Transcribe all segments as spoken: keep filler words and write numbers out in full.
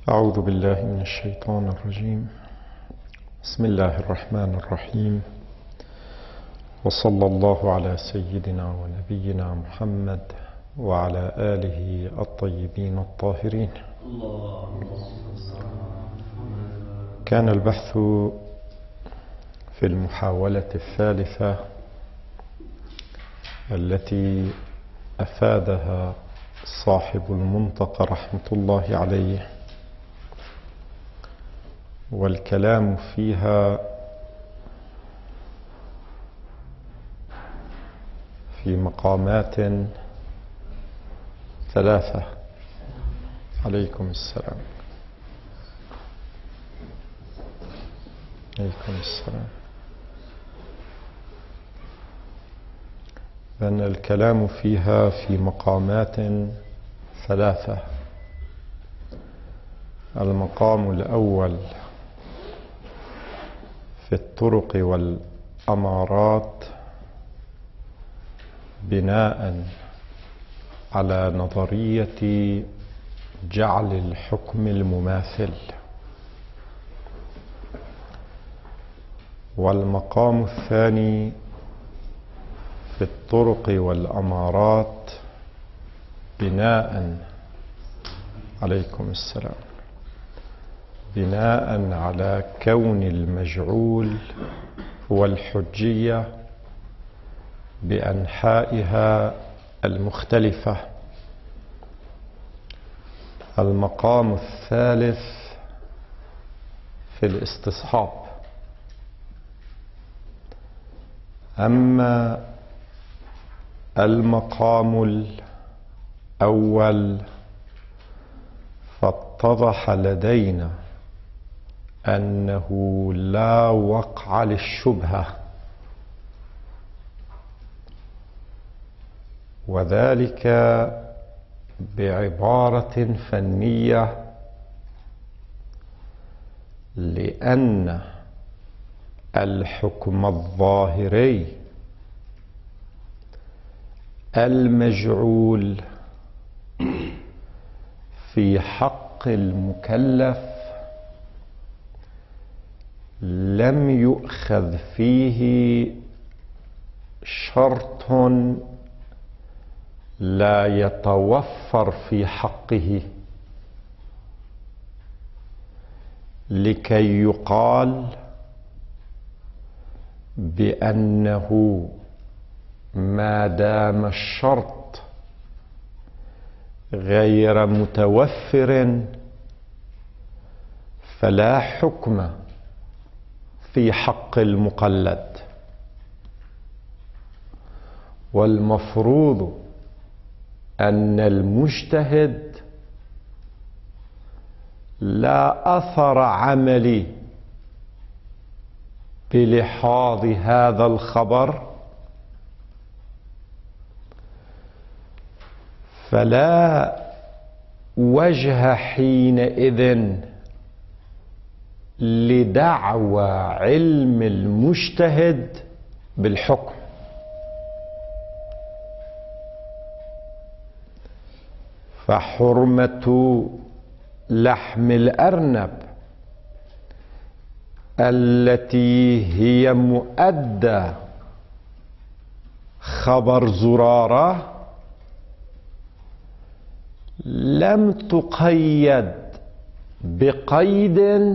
أعوذ بالله من الشيطان الرجيم. بسم الله الرحمن الرحيم، وصلى الله على سيدنا ونبينا محمد وعلى آله الطيبين الطاهرين. كان البحث في المحاولة الثالثة التي أفادها صاحب المنطق رحمة الله عليه، والكلام فيها في مقامات ثلاثة. عليكم السلام. عليكم السلام. أن الكلام فيها في مقامات ثلاثة. المقام الأول في الطرق والأمارات بناء على نظرية جعل الحكم المماثل، والمقام الثاني في الطرق والأمارات بناء عليكم السلام بناء على كون المجعول هو الحجية بأنحائها المختلفة. المقام الثالث في الاستصحاب. أما المقام الأول فاتضح لدينا أنه لا وقع للشبهة، وذلك بعبارة فنية، لأن الحكم الظاهري المجعول في حق المكلف لم يؤخذ فيه شرط لا يتوفر في حقه لكي يقال بأنه ما دام الشرط غير متوفر فلا حكم في حق المقلد. والمفروض أن المجتهد لا أثر عملي بلحاظ هذا الخبر، فلا وجه حينئذ لدعوى علم المجتهد بالحكم. فحرمة لحم الأرنب التي هي مؤدى خبر زرارة لم تقيد بقيد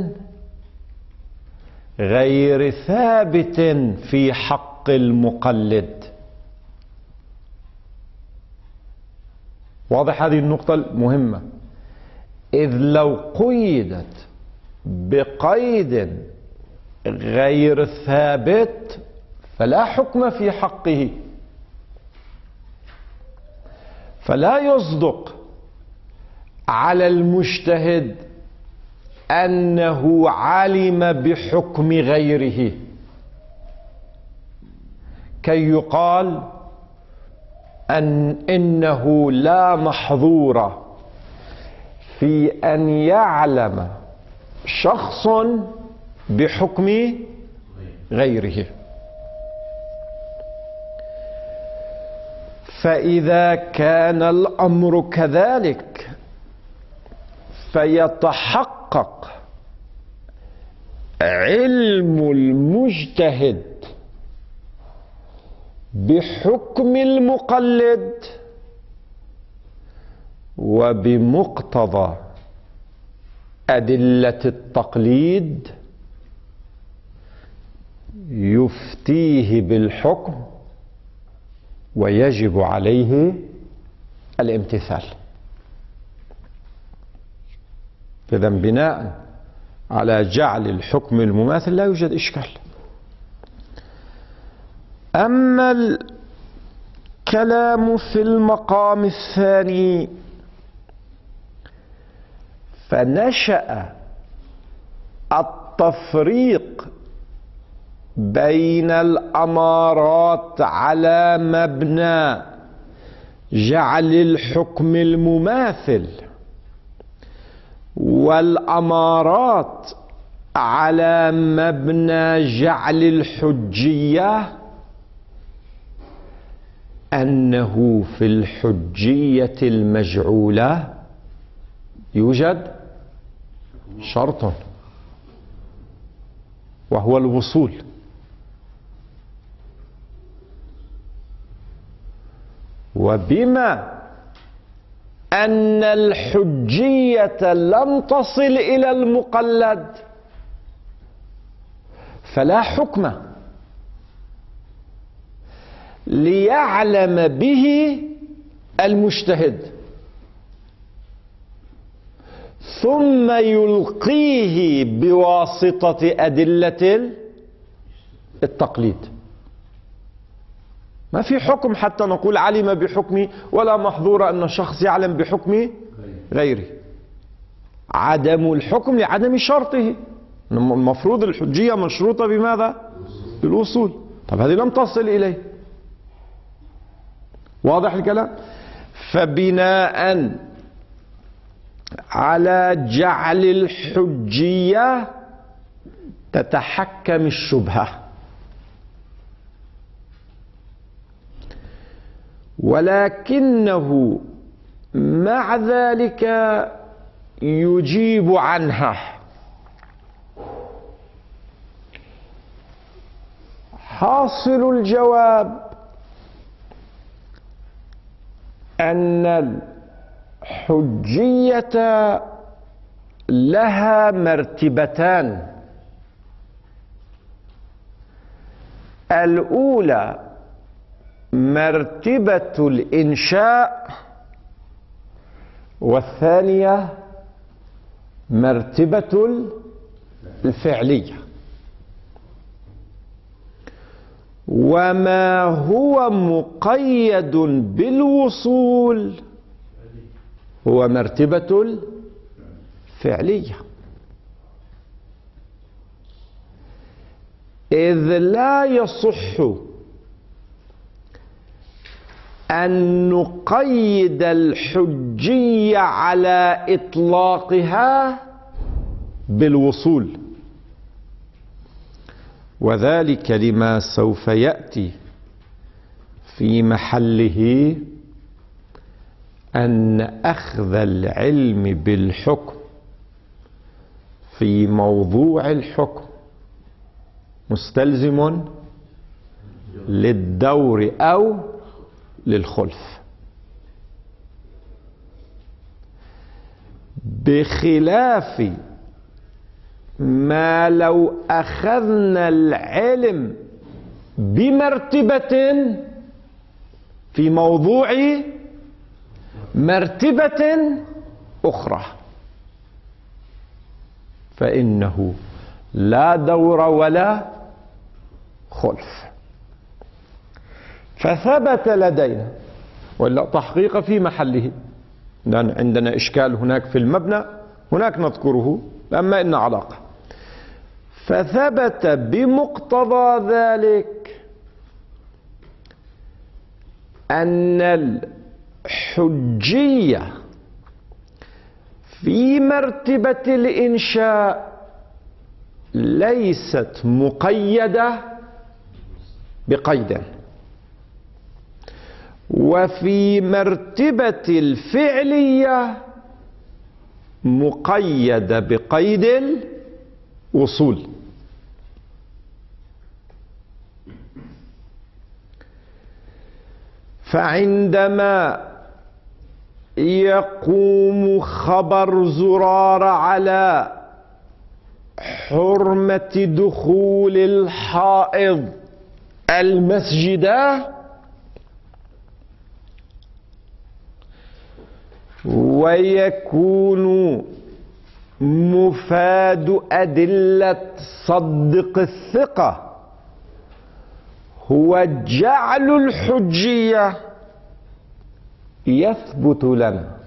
غير ثابت في حق المقلد. واضح هذه النقطة المهمة؟ إذ لو قيدت بقيد غير ثابت فلا حكم في حقه، فلا يصدق على المجتهد أنه علم بحكم غيره كي يقال أن إنه لا محظور في أن يعلم شخص بحكم غيره. فإذا كان الأمر كذلك فيتحقق علم المجتهد بحكم المقلد وبمقتضى أدلة التقليد يفتيه بالحكم ويجب عليه الامتثال. إذا بناء على جعل الحكم المماثل لا يوجد إشكال. أما الكلام في المقام الثاني فنشأ التفريق بين الأمارات على مبنى جعل الحكم المماثل والأمارات على مبنى جعل الحجية، أنه في الحجية المجعولة يوجد شرط وهو الوصول، وبما أن الحجية لم تصل إلى المقلد فلا حكم ليعلم به المجتهد ثم يلقيه بواسطة أدلة التقليد. ما في حكم حتى نقول علم بحكمي، ولا محظور أن شخص يعلم بحكم غيره. عدم الحكم لعدم شرطه. المفروض الحجية مشروطة بماذا؟ بالوصول. طب هذه لم تصل إليه. واضح الكلام؟ فبناء على جعل الحجية تتحكم الشبهة، ولكنه مع ذلك يجيب عنها. حاصل الجواب أن الحجية لها مرتبتان. الأولى مرتبة الإنشاء، والثانية مرتبة الفعلية. وما هو مقيد بالوصول هو مرتبة الفعلية، إذ لا يصح أن نقيد الحجية على إطلاقها بالوصول، وذلك لما سوف يأتي في محله، أن أخذ العلم بالحكم في موضوع الحكم مستلزم للدور أو للخلف، بخلاف ما لو أخذنا العلم بمرتبة في موضوع مرتبة أخرى، فإنه لا دور ولا خلف. فثبت لدينا، ولا تحقيق في محله، عندنا إشكال هناك في المبنى، هناك نذكره أما إن علاقة. فثبت بمقتضى ذلك أن الحجية في مرتبة الإنشاء ليست مقيدة بقيد، وفي مرتبة الفعلية مقيدة بقيد الوصول. فعندما يقوم خبر زرارة على حرمة دخول الحائض المسجد، ويكون مفاد أدلة صدق الثقة هو جعل الحجية، يثبت لنا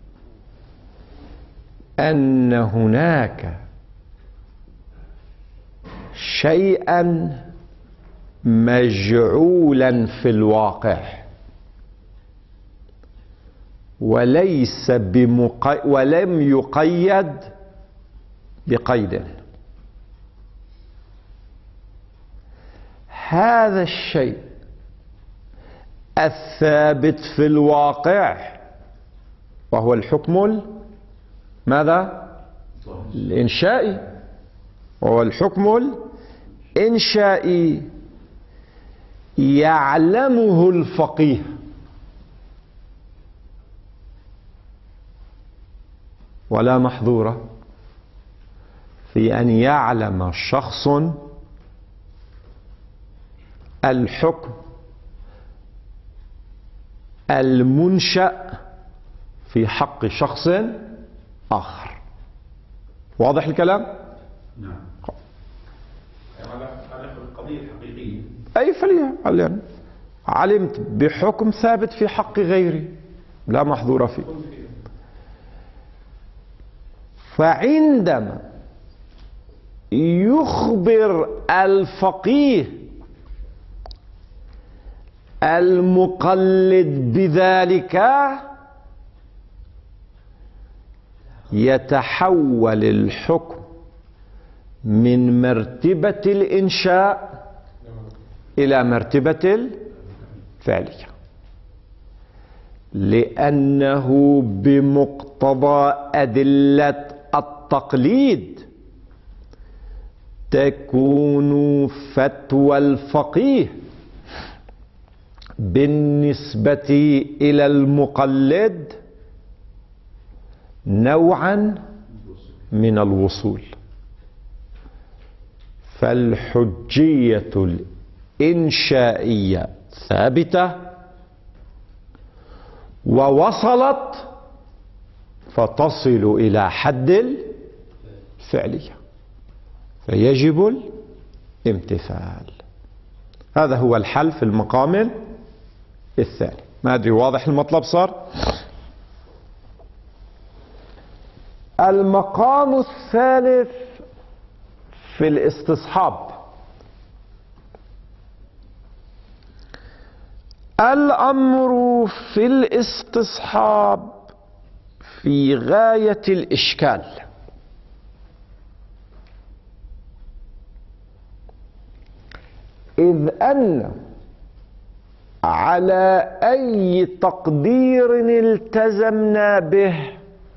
أن هناك شيئا مجعولا في الواقع وليس بمقي... ولم يقيد بقيد. هذا الشيء الثابت في الواقع وهو الحكم ماذا؟ الإنشائي، وهو الحكم الإنشائي يعلمه الفقيه، ولا محظور في أن يعلم شخص الحكم المنشأ في حق شخص آخر. واضح الكلام؟ نعم. على القضية الحقيقية أي فليعلم علمت بحكم ثابت في حق غيري لا محظور فيه. فعندما يخبر الفقيه المقلد بذلك يتحول الحكم من مرتبة الإنشاء إلى مرتبة الفعلية، لأنه بمقتضى أدلة التقليد تكون فتوى الفقيه بالنسبة إلى المقلد نوعا من الوصول. فالحجية الإنشائية ثابتة ووصلت فتصل إلى حد الفعلية، فيجب الامتثال. هذا هو الحل في المقام الثاني. ما أدري واضح المطلب صار؟ المقام الثالث في الاستصحاب. الأمر في الاستصحاب في غاية الإشكال، إذ أن على أي تقدير التزمنا به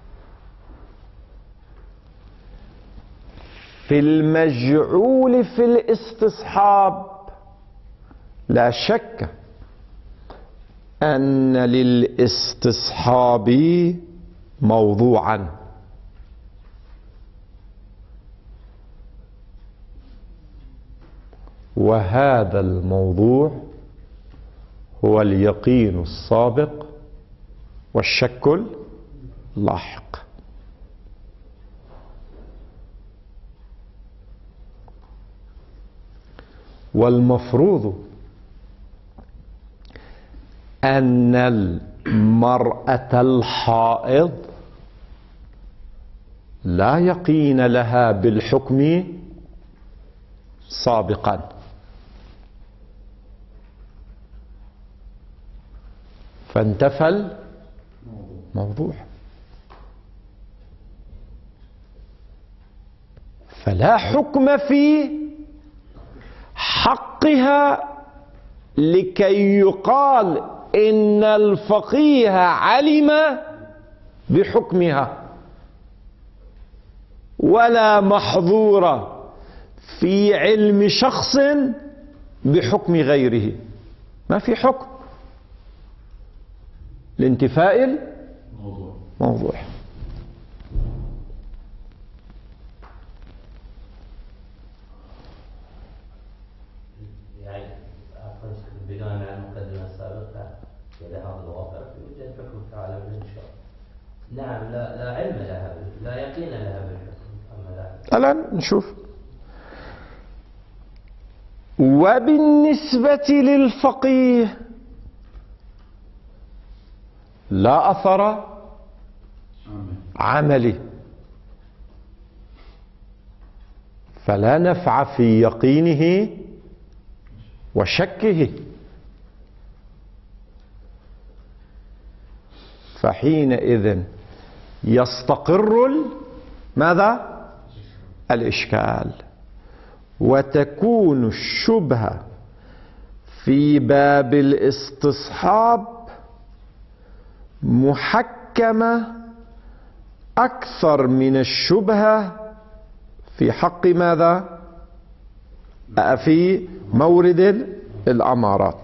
في المجعول في الاستصحاب لا شك أن للاستصحاب موضوعا، وهذا الموضوع هو اليقين السابق والشك اللاحق. والمفروض أن المرأة الحائض لا يقين لها بالحكم سابقا، فانتفى الموضوع، فلا حكم في حقها لكي يقال إن الفقيه علم بحكمها. ولا محظور في علم شخص بحكم غيره. ما في حكم لانتفاء موضوع الموضوع. يعني بناء على المقدمة السابقة إلى هذا الواقع يوجد حكم في عالم الانشاء. نعم، لا لا علم لها به، لا يقين لها بالحكم. أما لا الآن نشوف. وبالنسبة للفقيه لا أثر عمل عملي، فلا نفع في يقينه وشكه، فحينئذ يستقر ال- ماذا؟ الإشكال، وتكون الشبهة في باب الاستصحاب محكمة أكثر من الشبهة في حق ماذا؟ في مورد الأمارات.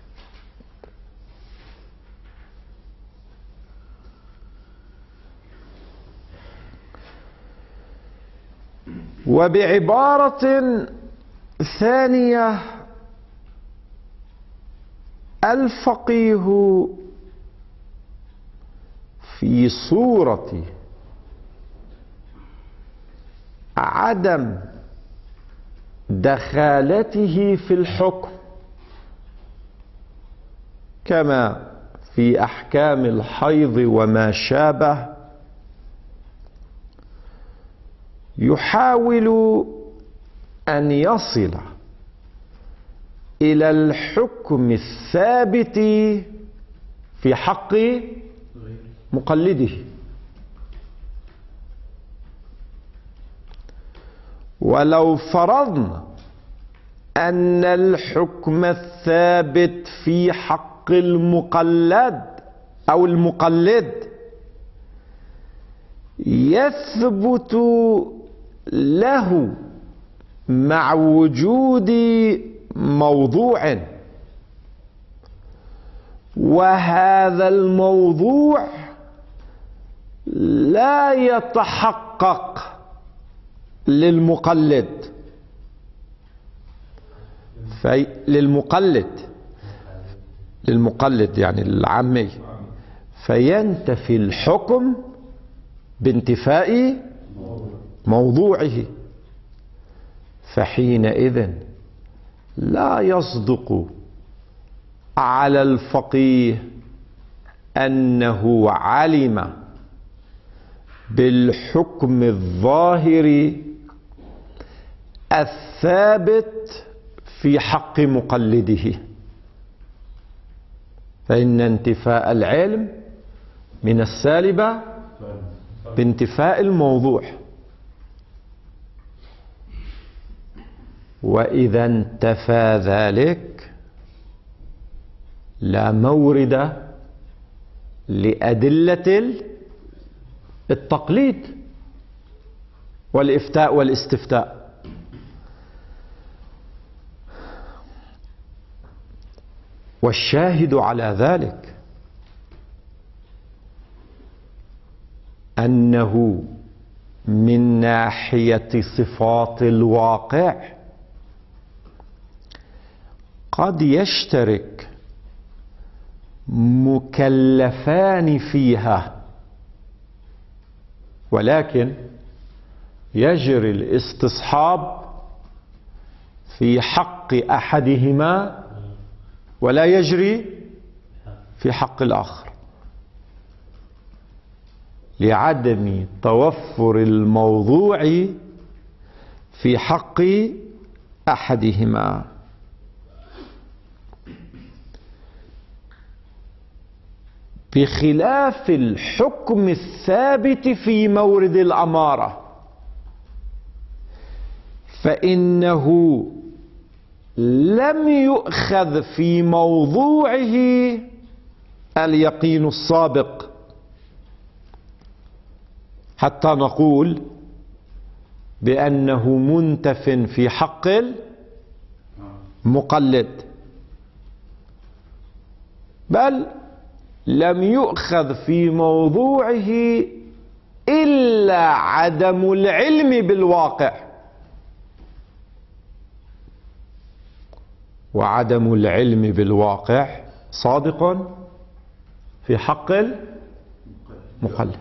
وبعبارة ثانية، الفقيه في صورة عدم دخالته في الحكم كما في أحكام الحيض وما شابه، يحاول أن يصل إلى الحكم الثابت في حق مقلده. ولو فرضنا أن الحكم الثابت في حق المقلد أو المقلد يثبت له مع وجود موضوع، وهذا الموضوع لا يتحقق للمقلد في للمقلد للمقلد يعني العامي، فينتفي الحكم بانتفاء موضوعه، فحينئذ لا يصدق على الفقيه أنه علم بالحكم الظاهر الثابت في حق مقلده، فإن انتفاء العلم من السالبة بانتفاء الموضوع. وإذا انتفى ذلك لا مورد لأدلة التقليد والإفتاء والاستفتاء. والشاهد على ذلك أنه من ناحية صفات الواقع قد يشترك مكلفان فيها، ولكن يجري الاستصحاب في حق أحدهما ولا يجري في حق الآخر، لعدم توفر الموضوع في حق أحدهما. بخلاف الحكم الثابت في مورد الأمارة، فإنه لم يؤخذ في موضوعه اليقين السابق حتى نقول بأنه منتف في حق المقلد، بل لم يؤخذ في موضوعه إلا عدم العلم بالواقع، وعدم العلم بالواقع صادق في حق المقلد.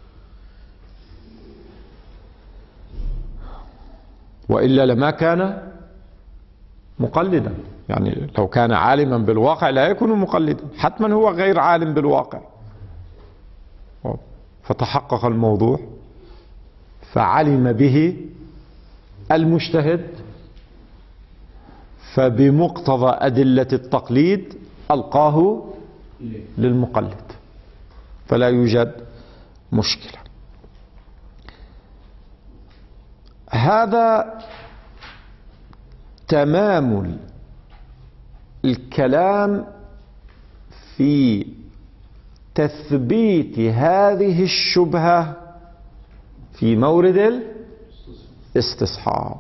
وإلا لما كان مقلدا، يعني لو كان عالما بالواقع لا يكون مقلدا، حتما هو غير عالم بالواقع. فتحقق الموضوع فعلم به المجتهد، فبمقتضى أدلة التقليد ألقاه للمقلد، فلا يوجد مشكلة. هذا تمام الكلام في تثبيت هذه الشبهة في مورد الاستصحاب.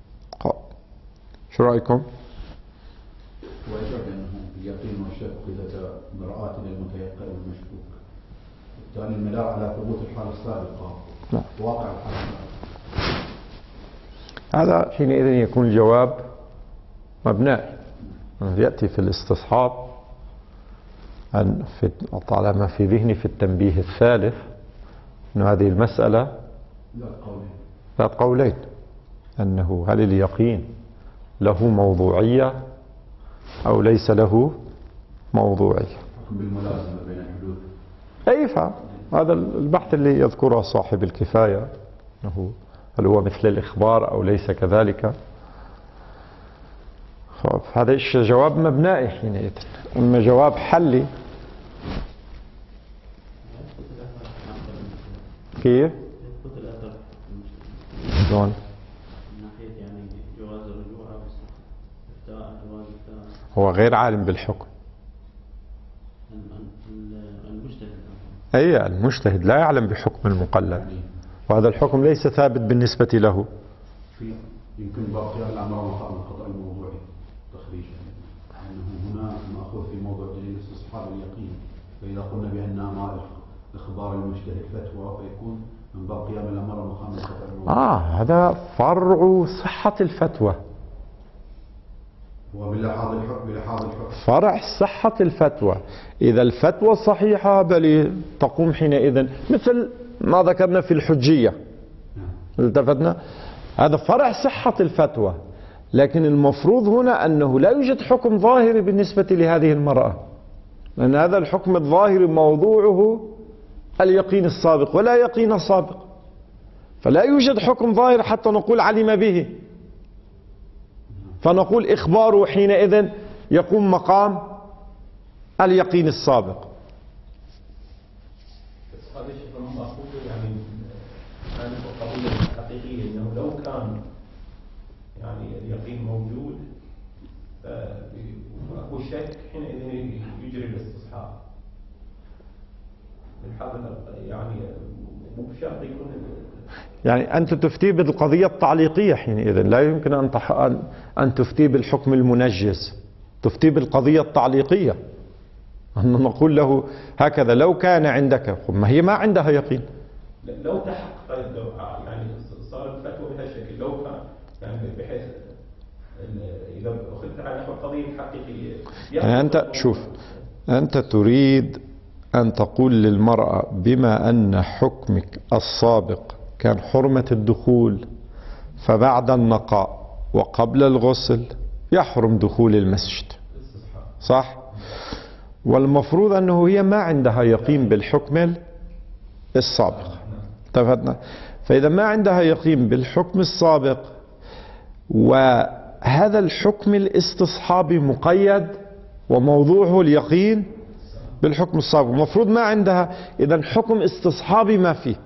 شو رأيكم؟ ويجب أنه اليقين والشك إذا براءات للمتيقن والمشكوك، بالتالي المدار على ثبوت الحالة السابقة واقع الحالة السابقة. هذا حينئذ يكون الجواب مبنائي، يأتي في الاستصحاب أن في طالما في ذهني في التنبيه الثالث أن هذه المسألة ذات قولين، أنه هل اليقين له موضوعية أو ليس له موضوعية. بالملازمة بين الحدود. أي فهم هذا البحث اللي يذكره صاحب الكفاية، أنه هل هو مثل الإخبار أو ليس كذلك. هذا جواب مبنائي حينئذ. أما جواب حلي كيف؟ شلون؟ هو غير عالم بالحكم. أي المجتهد لا يعلم بحكم المقلد، وهذا الحكم ليس ثابت بالنسبة له. يمكن باقي الأمر مقام الخطأ الموضوعي تخريجا، أنه هنا مأخوذ في موضوع دليل استصحاب اليقين، فإذا قلنا بأن ما إخبار المجتهد فتوى فيكون من باب قيام الأمر مقام الخطأ الموضوعي. آه هذا فرع صحة الفتوى. وبلحاظ الحكم بلحاظ الحكم فرع صحة الفتوى. إذا الفتوى صحيحة بل تقوم حينئذ مثل ما ذكرنا في الحجية، التفتنا، هذا فرع صحة الفتوى. لكن المفروض هنا أنه لا يوجد حكم ظاهري بالنسبة لهذه المرأة، لأن هذا الحكم الظاهري موضوعه اليقين السابق ولا يقين سابق، فلا يوجد حكم ظاهر حتى نقول علم به، فنقول إخباره حينئذ يقوم مقام اليقين السابق. هذا الشيء المأخوذ يعني عن القضية الحقيقية، أنه لو كان يعني اليقين موجود فأكو شك حينئذ يجري الاستصحاب. يعني مو بشرط يكون يعني أنت تفتي بالقضية التعليقية حينئذ، لا يمكن أن تح... أن تفتي بالحكم المنجز، تفتي بالقضية التعليقية، أن نقول له هكذا لو كان عندك، ما هي ما عندها يقين. لو تحقق يعني صار الفتوى بهالشكل، لو كان يعني بحيث إذا أخذت على نحو القضية الحقيقية يعني أنت شوف، أنت تريد أن تقول للمرأة بما أن حكمك السابق كان حرمة الدخول، فبعد النقاء وقبل الغسل يحرم دخول المسجد، صح؟ والمفروض أنه هي ما عندها يقين بالحكم السابق، اتفقنا؟ فإذا ما عندها يقين بالحكم السابق وهذا الحكم الاستصحابي مقيد وموضوعه اليقين بالحكم السابق، المفروض ما عندها إذا حكم استصحابي ما فيه.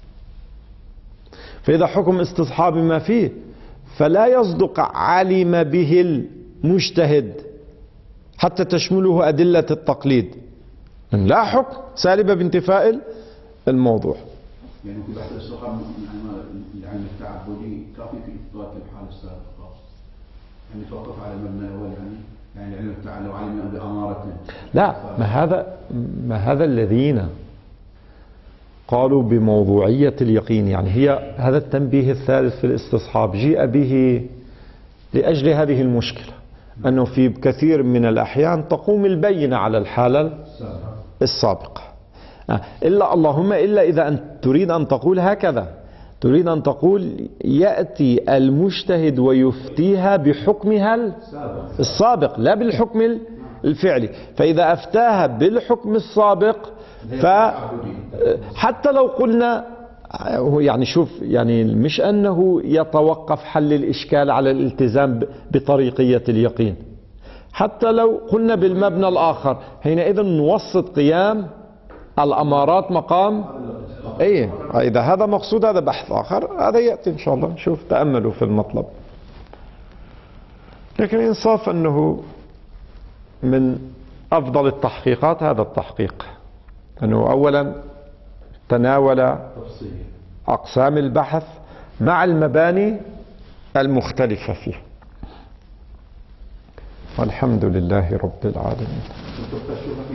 فإذا حكم استصحابي ما فيه فلا يصدق علم به المجتهد حتى تشمله أدلة التقليد، لا حكم سالبة بانتفاء الموضوع. يعني في بحث الاستصحاب العلم التعبدي كافي في إثبات الحالة السابقة. يعني توقف على المبنى الأول يعني يعني العلم التعبدي لو علم بأمارة. لا، ما هذا ما هذا الذين قالوا بموضوعية اليقين، يعني هي هذا التنبيه الثالث في الاستصحاب جيء به لأجل هذه المشكلة، أنه في كثير من الأحيان تقوم البينة على الحالة السابقة. إلا اللهم إلا إذا أنت تريد أن تقول هكذا، تريد أن تقول يأتي المجتهد ويفتيها بحكمها السابق لا بالحكم الفعلي، فإذا أفتاها بالحكم السابق فحتى لو قلنا يعني شوف، يعني مش أنه يتوقف حل الإشكال على الالتزام بطريقية اليقين، حتى لو قلنا بالمبنى الآخر حينئذ نوسط قيام الأمارات مقام ايه. اذا هذا مقصود هذا بحث اخر، هذا ياتي ان شاء الله، نشوف تاملوا في المطلب. لكن الانصاف انه من افضل التحقيقات هذا التحقيق، انه اولا تناول اقسام البحث مع المباني المختلفه فيه. والحمد لله رب العالمين.